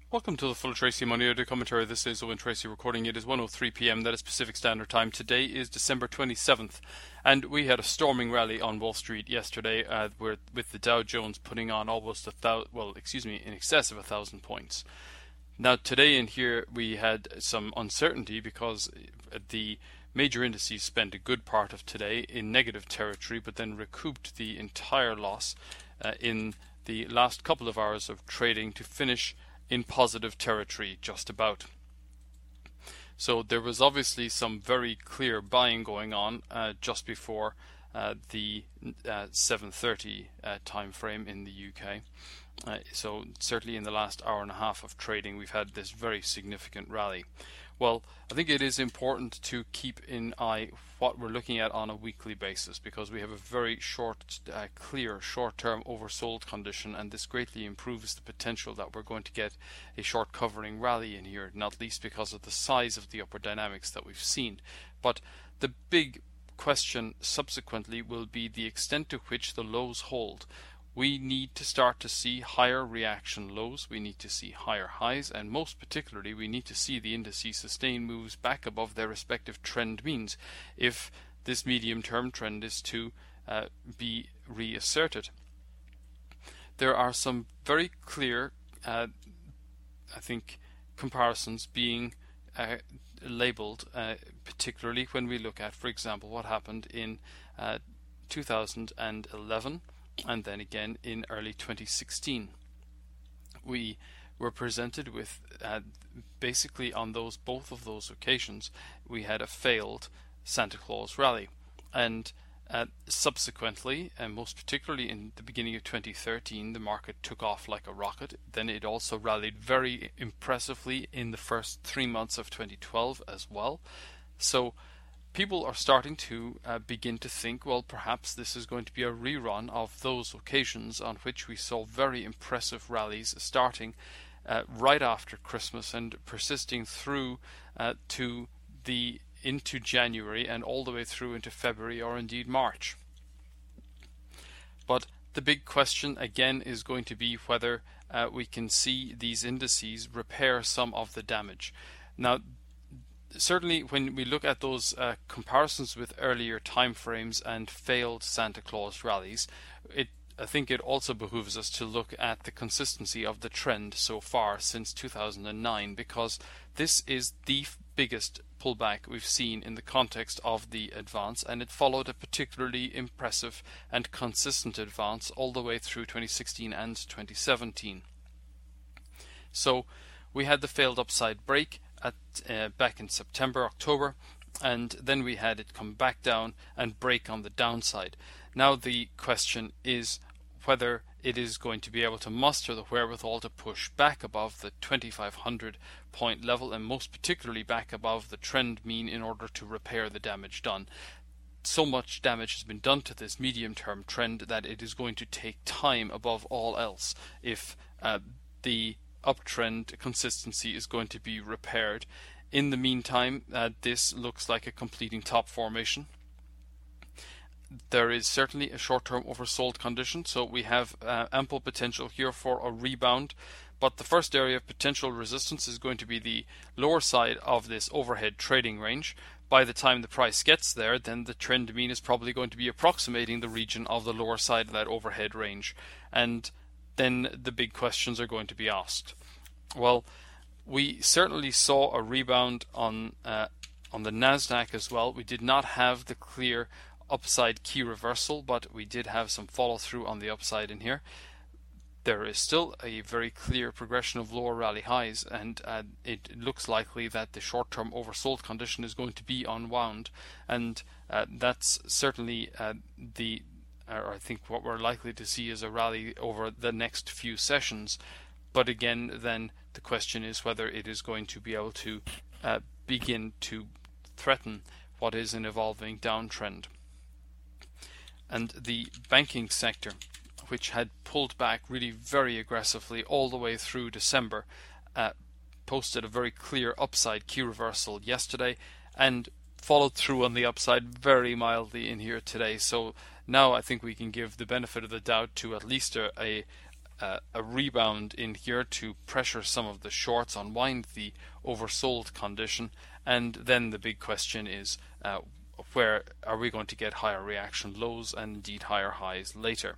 Welcome to the full Tracy Money Audio Commentary. This is Owen Tracy recording. It is 1:03 p.m. That is Pacific Standard Time. Today is December 27th, and we had a storming rally on Wall Street yesterday, with the Dow Jones putting on almost in excess of 1,000 points. Now today in here we had some uncertainty because the major indices spent a good part of today in negative territory, but then recouped the entire loss in the last couple of hours of trading to finish in positive territory just about. So there was obviously some very clear buying going on just before the 7:30 time frame in the UK. So certainly in the last hour and a half of trading we've had this very significant rally. Well, I think it is important to keep in eye what we're looking at on a weekly basis, because we have a very clear short-term oversold condition, and this greatly improves the potential that we're going to get a short covering rally in here, not least because of the size of the upward dynamics that we've seen. But the big question subsequently will be the extent to which the lows hold. We need to start to see higher reaction lows, we need to see higher highs, and most particularly we need to see the indices sustain moves back above their respective trend means if this medium-term trend is to be reasserted. There are some very clear, comparisons being labeled, particularly when we look at, for example, what happened in 2011 and then again in early 2016. We were presented with basically on both of those occasions we had a failed Santa Claus rally, and subsequently, and most particularly in the beginning of 2013, the market took off like a rocket. Then it also rallied very impressively in the first 3 months of 2012 as well. So people are starting to begin to think, well, perhaps this is going to be a rerun of those occasions on which we saw very impressive rallies starting right after Christmas and persisting through into January and all the way through into February or indeed March. But the big question again is going to be whether we can see these indices repair some of the damage. Now, certainly when we look at those comparisons with earlier time frames and failed Santa Claus rallies, I think it also behooves us to look at the consistency of the trend so far since 2009, because this is the biggest pullback we've seen in the context of the advance, and it followed a particularly impressive and consistent advance all the way through 2016 and 2017. So we had the failed upside break back in September, October, and then we had it come back down and break on the downside. Now the question is whether it is going to be able to muster the wherewithal to push back above the 2,500 point level, and most particularly back above the trend mean, in order to repair the damage done. So much damage has been done to this medium-term trend that it is going to take time above all else if the uptrend consistency is going to be repaired. In the meantime, this looks like a completing top formation. There is certainly a short-term oversold condition, so we have ample potential here for a rebound, but the first area of potential resistance is going to be the lower side of this overhead trading range. By the time the price gets there, then the trend mean is probably going to be approximating the region of the lower side of that overhead range, and then the big questions are going to be asked. Well, we certainly saw a rebound on the Nasdaq as well. We did not have the clear upside key reversal, but we did have some follow through on the upside in here. There is still a very clear progression of lower rally highs, and it looks likely that the short-term oversold condition is going to be unwound, and that's certainly I think what we're likely to see is a rally over the next few sessions. But again, then the question is whether it is going to be able to begin to threaten what is an evolving downtrend. And the banking sector, which had pulled back really very aggressively all the way through December, posted a very clear upside key reversal yesterday and followed through on the upside very mildly in here today. So now I think we can give the benefit of the doubt to at least a a rebound in here to pressure some of the shorts, unwind the oversold condition, and then the big question is where are we going to get higher reaction lows and indeed higher highs later.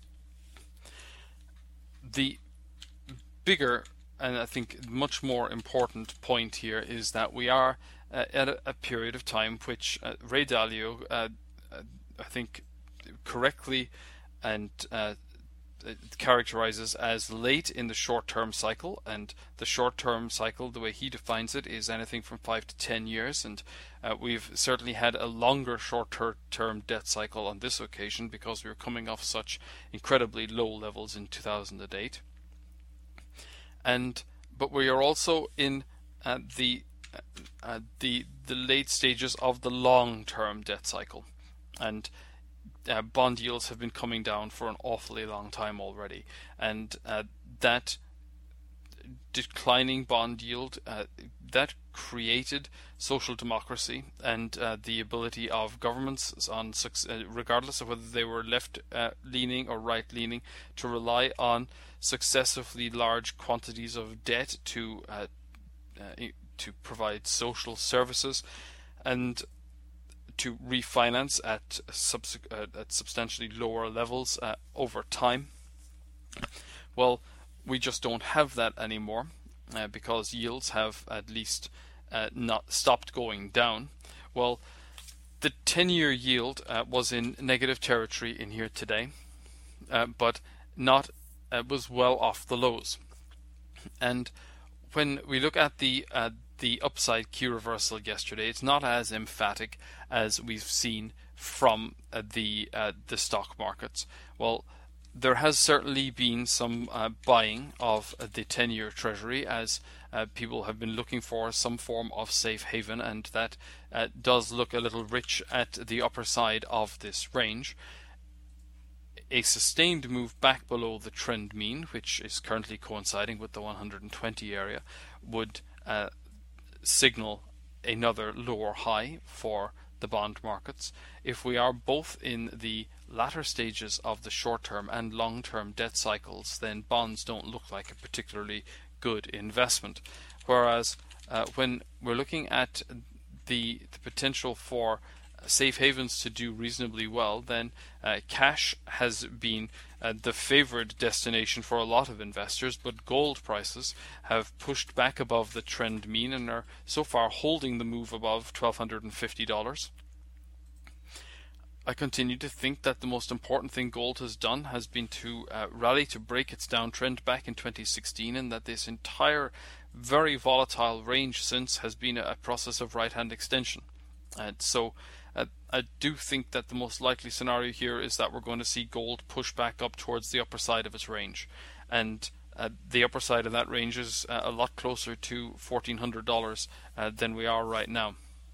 The bigger and I think much more important point here is that we are at a period of time which Ray Dalio I think correctly and characterizes as late in the short-term cycle, and the short-term cycle, the way he defines it, is anything from 5 to 10 years, and we've certainly had a longer short-term debt cycle on this occasion because we were coming off such incredibly low levels in 2008. But we are also in the late stages of the long-term debt cycle, and bond yields have been coming down for an awfully long time already, and that declining bond yield that created social democracy and the ability of governments, on regardless of whether they were left leaning or right leaning, to rely on successively large quantities of debt to provide social services and to refinance at substantially lower levels over time. Well, we just don't have that anymore because yields have at least not stopped going down. Well, the 10-year yield was in negative territory in here today, but not was well off the lows. And when we look at the upside key reversal yesterday, it's not as emphatic as we've seen from the stock markets. Well, there has certainly been some buying of the 10-year Treasury as people have been looking for some form of safe haven, and that does look a little rich at the upper side of this range. A sustained move back below the trend mean, which is currently coinciding with the 120 area, would signal another lower high for the bond markets. If we are both in the latter stages of the short-term and long-term debt cycles, then bonds don't look like a particularly good investment. Whereas when we're looking at the potential for safe havens to do reasonably well, then cash has been the favored destination for a lot of investors, but gold prices have pushed back above the trend mean and are so far holding the move above $1,250. I continue to think that the most important thing gold has done has been to rally to break its downtrend back in 2016, and that this entire very volatile range since has been a process of right-hand extension. And so I do think that the most likely scenario here is that we're going to see gold push back up towards the upper side of its range, and the upper side of that range is a lot closer to $1,400 than we are right now.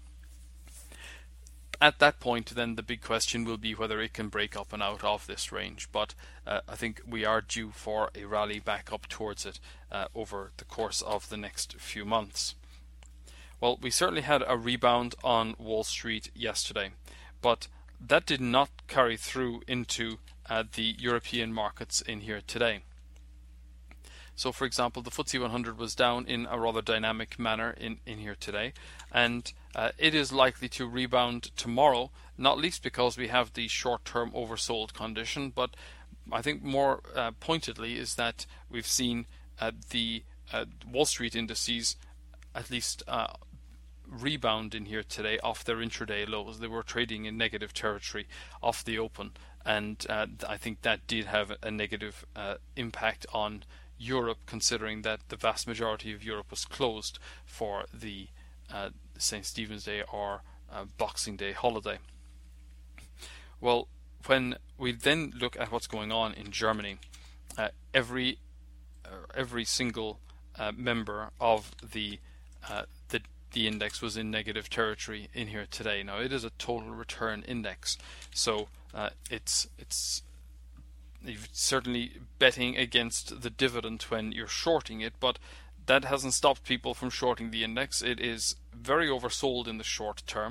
At that point, then the big question will be whether it can break up and out of this range, but I think we are due for a rally back up towards it over the course of the next few months. Well, we certainly had a rebound on Wall Street yesterday, but that did not carry through into the European markets in here today. So, for example, the FTSE 100 was down in a rather dynamic manner in here today, and it is likely to rebound tomorrow, not least because we have the short-term oversold condition, but I think more pointedly is that we've seen the Wall Street indices at least rebound in here today off their intraday lows. They were trading in negative territory off the open, and I think that did have a negative impact on Europe, considering that the vast majority of Europe was closed for the St. Stephen's Day or Boxing Day holiday. Well, when we then look at what's going on in Germany, every single member of the index was in negative territory in here today. Now, it is a total return index, so it's certainly betting against the dividend when you're shorting it, but that hasn't stopped people from shorting the index. It is very oversold in the short term,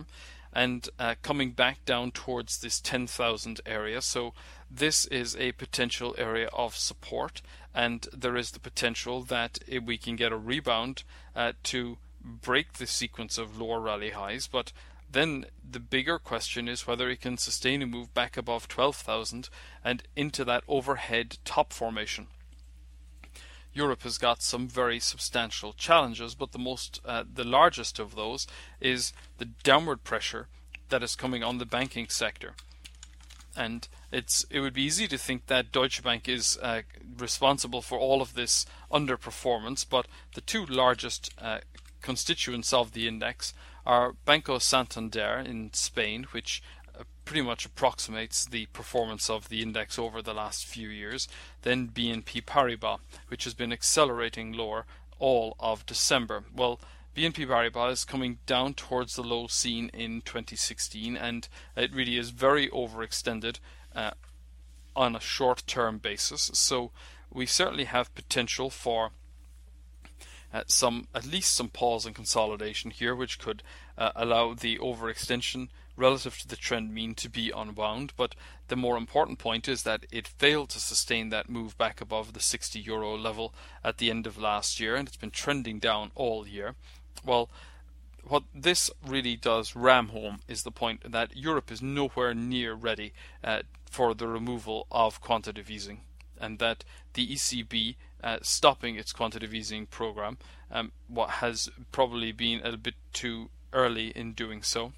and coming back down towards this 10,000 area. So this is a potential area of support, and there is the potential that we can get a rebound to break the sequence of lower rally highs. But then the bigger question is whether it can sustain a move back above 12,000 and into that overhead top formation. Europe has got some very substantial challenges, but the largest of those is the downward pressure that is coming on the banking sector. And it would be easy to think that Deutsche Bank is responsible for all of this underperformance, but the two largest constituents of the index are Banco Santander in Spain, which pretty much approximates the performance of the index over the last few years, then BNP Paribas, which has been accelerating lower all of December. Well, BNP Paribas is coming down towards the low seen in 2016, and it really is very overextended on a short-term basis. So we certainly have potential for at least some pause and consolidation here, which could allow the overextension relative to the trend mean to be unwound. But the more important point is that it failed to sustain that move back above the 60 euro level at the end of last year, and it's been trending down all year. Well, what this really does ram home is the point that Europe is nowhere near ready for the removal of quantitative easing, and that the ECB stopping its quantitative easing program what has probably been a bit too early in doing so.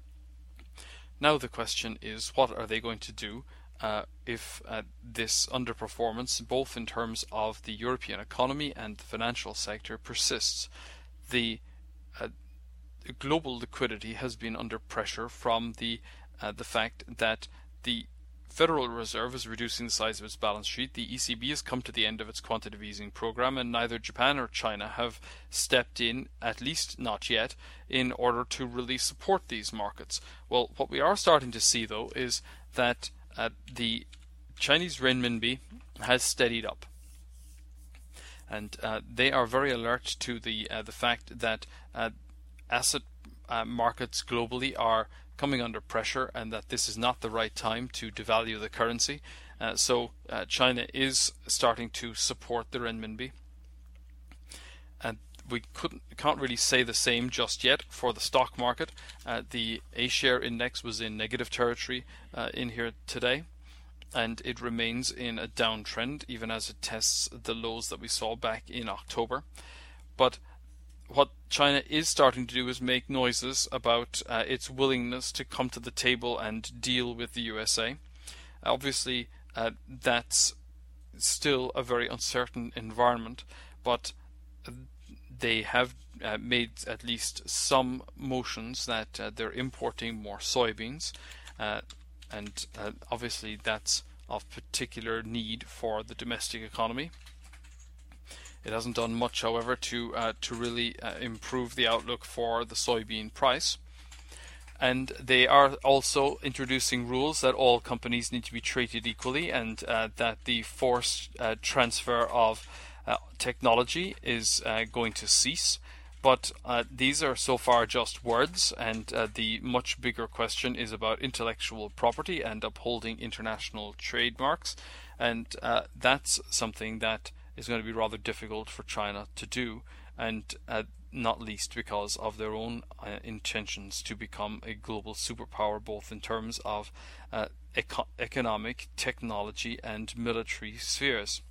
Now the question is, what are they going to do if this underperformance, both in terms of the European economy and the financial sector, persists? The global liquidity has been under pressure from the fact that the Federal Reserve is reducing the size of its balance sheet. The ECB has come to the end of its quantitative easing program, and neither Japan or China have stepped in, at least not yet, in order to really support these markets. Well, what we are starting to see, though, is that the Chinese renminbi has steadied up, and they are very alert to the fact that asset markets globally are coming under pressure, and that this is not the right time to devalue the currency. So China is starting to support the renminbi. And we can't really say the same just yet for the stock market. The A-share index was in negative territory in here today, and it remains in a downtrend even as it tests the lows that we saw back in October. But what China is starting to do is make noises about its willingness to come to the table and deal with the USA. Obviously, that's still a very uncertain environment, but they have made at least some motions that they're importing more soybeans, and obviously that's of particular need for the domestic economy. It hasn't done much, however, to really improve the outlook for the soybean price. And they are also introducing rules that all companies need to be treated equally, and that the forced transfer of technology is going to cease. But these are so far just words, and the much bigger question is about intellectual property and upholding international trademarks. And that's something that is going to be rather difficult for China to do, and not least because of their own intentions to become a global superpower, both in terms of economic, technology, and military spheres.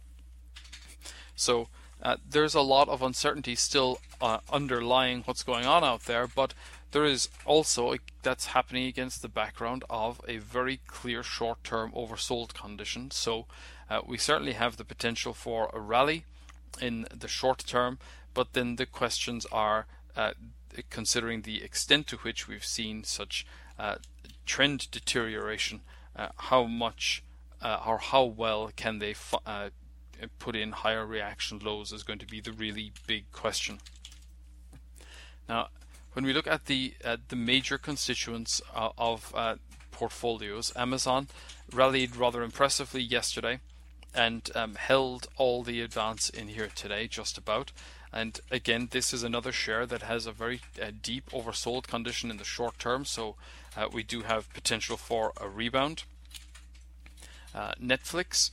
So there's a lot of uncertainty still underlying what's going on out there, but there is also that's happening against the background of a very clear short-term oversold condition. So we certainly have the potential for a rally in the short term, but then the questions are, considering the extent to which we've seen such trend deterioration, how much or how well can they put in higher reaction lows is going to be the really big question. Now, when we look at the major constituents of portfolios, Amazon rallied rather impressively yesterday, and held all the advance in here today, just about. And again, this is another share that has a very deep oversold condition in the short term, so we do have potential for a rebound. Netflix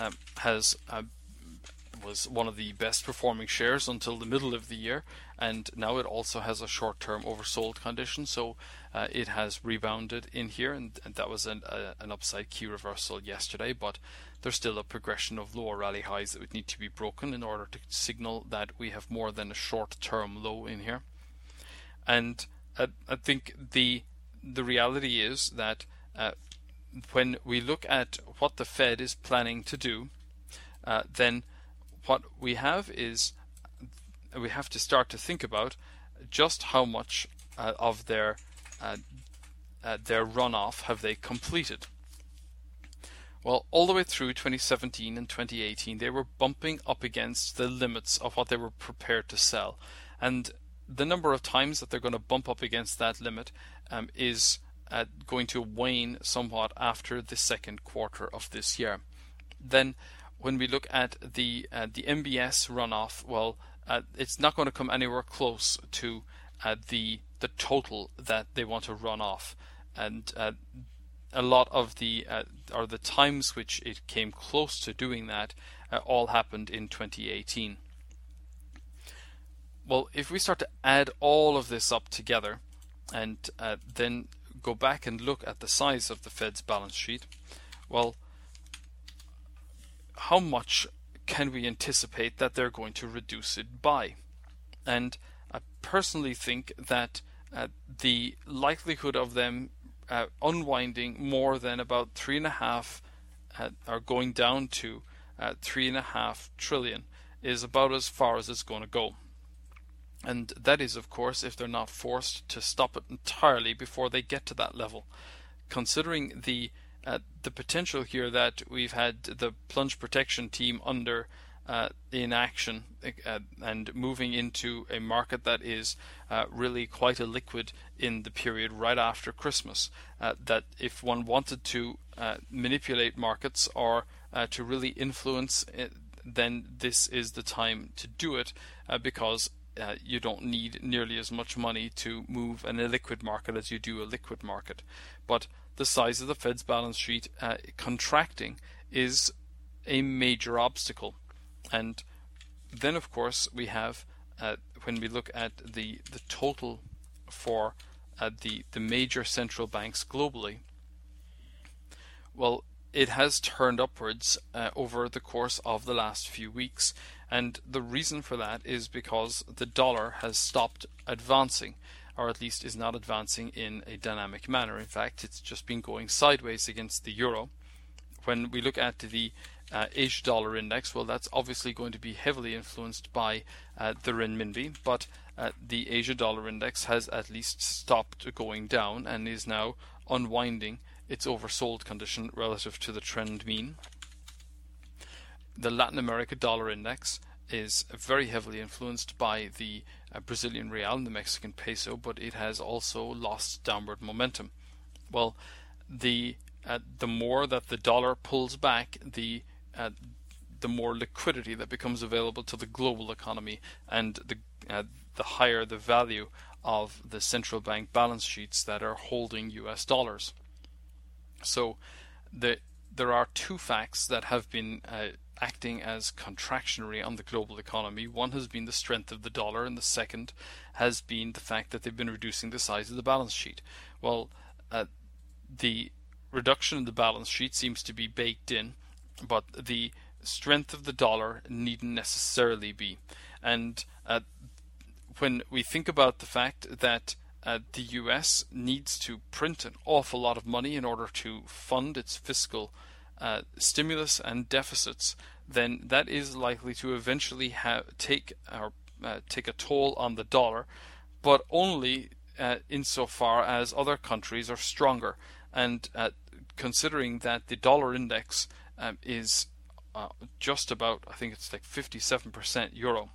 was one of the best performing shares until the middle of the year, and now it also has a short-term oversold condition, so it has rebounded in here, and that was an upside key reversal yesterday, but there's still a progression of lower rally highs that would need to be broken in order to signal that we have more than a short-term low in here. And I think the reality is that when we look at what the Fed is planning to do, then what we have is we have to start to think about just how much of their runoff have they completed. Well, all the way through 2017 and 2018, they were bumping up against the limits of what they were prepared to sell, and the number of times that they're going to bump up against that limit is going to wane somewhat after the second quarter of this year. Then when we look at the MBS runoff, well, it's not going to come anywhere close to the total that they want to run off, and a lot of the times which it came close to doing that all happened in 2018. Well, if we start to add all of this up together and then go back and look at the size of the Fed's balance sheet, well, how much can we anticipate that they're going to reduce it by? And I personally think that the likelihood of them unwinding more than about 3.5 or going down to 3.5 trillion is about as far as it's going to go. And that is, of course, if they're not forced to stop it entirely before they get to that level. Considering the potential here that we've had the plunge protection team under in action and moving into a market that is really quite illiquid in the period right after Christmas, that if one wanted to manipulate markets or to really influence it, then this is the time to do it, because you don't need nearly as much money to move an illiquid market as you do a liquid market. But the size of the Fed's balance sheet contracting is a major obstacle. And then, of course, we have, when we look at the total for the major central banks globally, well, it has turned upwards over the course of the last few weeks. And the reason for that is because the dollar has stopped advancing, or at least is not advancing in a dynamic manner. In fact, it's just been going sideways against the euro. When we look at the Asia dollar index, well, that's obviously going to be heavily influenced by the renminbi, but the Asia dollar index has at least stopped going down and is now unwinding its oversold condition relative to the trend mean. The Latin America dollar index is very heavily influenced by the Brazilian real and the Mexican peso, but it has also lost downward momentum. Well, the more that the dollar pulls back, the more liquidity that becomes available to the global economy, and the higher the value of the central bank balance sheets that are holding US dollars. So there are two facts that have been acting as contractionary on the global economy. One has been the strength of the dollar, and the second has been the fact that they've been reducing the size of the balance sheet. Well, the reduction in the balance sheet seems to be baked in, but the strength of the dollar needn't necessarily be. And when we think about the fact that the US needs to print an awful lot of money in order to fund its fiscal stimulus and deficits, then that is likely to eventually take a toll on the dollar, but only insofar as other countries are stronger. And considering that the dollar index is just about, I think it's like 57% euro,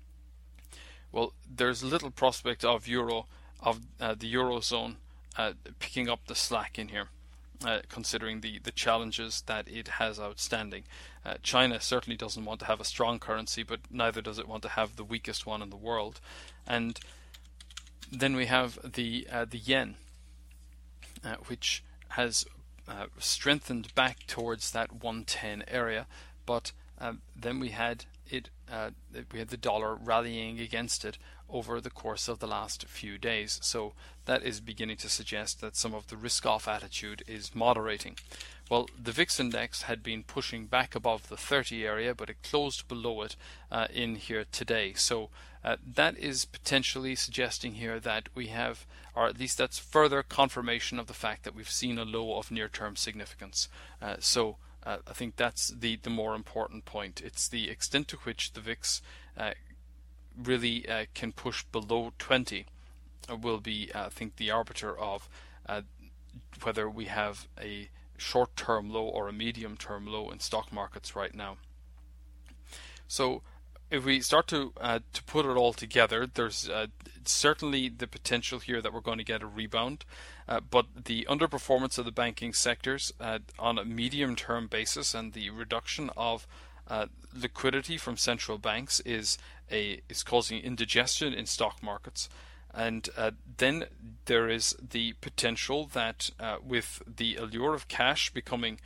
well, there's little prospect of the eurozone picking up the slack in here. considering the challenges that it has outstanding. China certainly doesn't want to have a strong currency, but neither does it want to have the weakest one in the world. And then we have the yen, which has strengthened back towards that 110 area, but then we had the dollar rallying against it over the course of the last few days. So that is beginning to suggest that some of the risk-off attitude is moderating. Well, the VIX index had been pushing back above the 30 area, but it closed below it in here today. So that is potentially suggesting here that we have, or at least that's further confirmation of the fact that we've seen a low of near-term significance. I think that's the more important point. It's the extent to which the VIX really can push below 20 will be, I think, the arbiter of whether we have a short-term low or a medium-term low in stock markets right now. So if we start to put it all together, there's certainly the potential here that we're going to get a rebound, but the underperformance of the banking sectors on a medium-term basis and the reduction of liquidity from central banks is causing indigestion in stock markets. And then there is the potential that with the allure of cash becoming,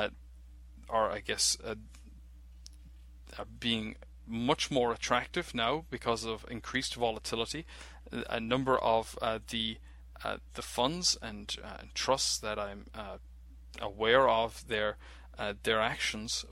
being much more attractive now because of increased volatility, a number of the funds and trusts that I'm aware of their actions,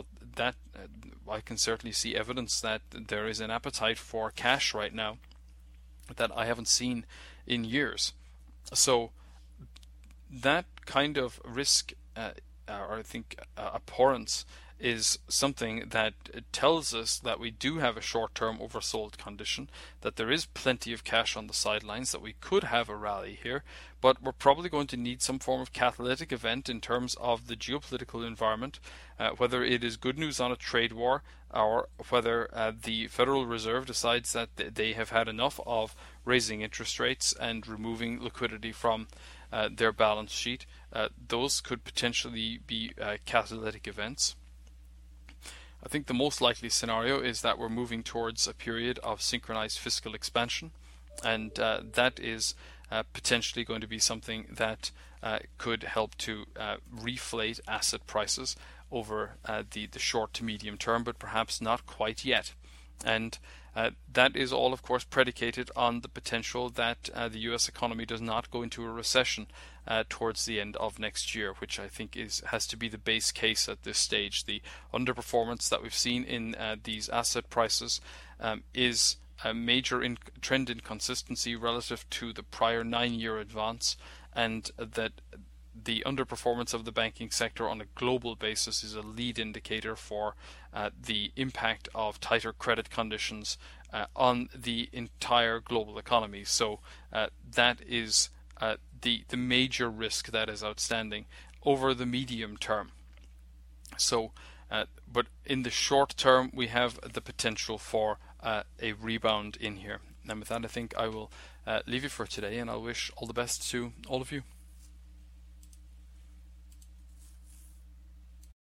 I can certainly see evidence that there is an appetite for cash right now that I haven't seen in years. So that kind of risk, abhorrence, is something that tells us that we do have a short-term oversold condition, that there is plenty of cash on the sidelines, that we could have a rally here, but we're probably going to need some form of catalytic event in terms of the geopolitical environment, whether it is good news on a trade war or whether the Federal Reserve decides that they have had enough of raising interest rates and removing liquidity from their balance sheet. Those could potentially be catalytic events. I think the most likely scenario is that we're moving towards a period of synchronized fiscal expansion, and that is potentially going to be something that could help to reflate asset prices over the short to medium term, but perhaps not quite yet. And that is all, of course, predicated on the potential that the US economy does not go into a recession towards the end of next year, which I think has to be the base case at this stage. The underperformance that we've seen in these asset prices is a major trend inconsistency relative to the prior 9-year advance, and that the underperformance of the banking sector on a global basis is a lead indicator for the impact of tighter credit conditions on the entire global economy. So that is the major risk that is outstanding over the medium term. So, but in the short term, we have the potential for a rebound in here. And with that, I think I will leave you for today, and I'll wish all the best to all of you.